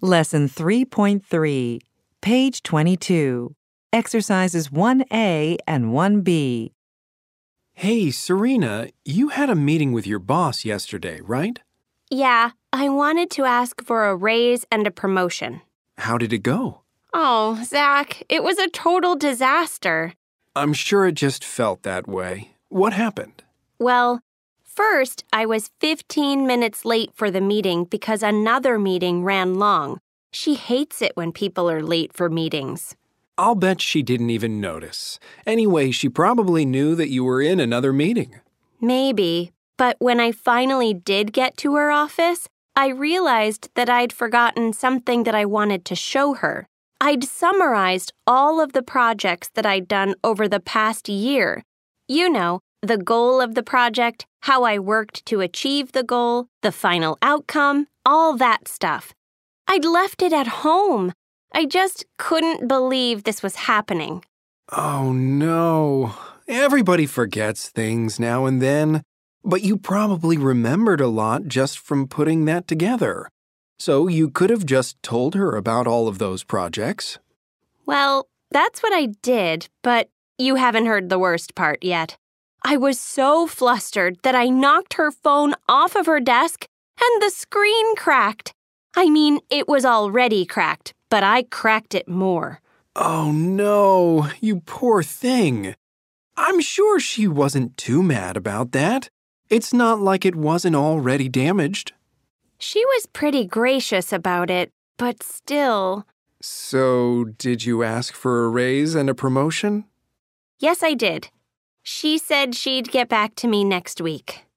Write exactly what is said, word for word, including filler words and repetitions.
Lesson three point three, page twenty-two, exercises one A and one B. Hey, Serena, you had a meeting with your boss yesterday, right? Yeah, I wanted to ask for a raise and a promotion. How did it go? Oh, Zach, it was a total disaster. I'm sure it just felt that way. What happened? Well, first, I was fifteen minutes late for the meeting because another meeting ran long. She hates it when people are late for meetings. I'll bet she didn't even notice. Anyway, she probably knew that you were in another meeting. Maybe, but when I finally did get to her office, I realized that I'd forgotten something that I wanted to show her. I'd summarized all of the projects that I'd done over the past year. You know, the goal of the project, how I worked to achieve the goal, the final outcome, all that stuff. I'd left it at home. I just couldn't believe this was happening. Oh, no. Everybody forgets things now and then. But you probably remembered a lot just from putting that together. So you could have just told her about all of those projects. Well, that's what I did, but you haven't heard the worst part yet. I was so flustered that I knocked her phone off of her desk and the screen cracked. I mean, it was already cracked, but I cracked it more. Oh, no, you poor thing. I'm sure she wasn't too mad about that. It's not like it wasn't already damaged. She was pretty gracious about it, but still. So, did you ask for a raise and a promotion? Yes, I did. She said she'd get back to me next week.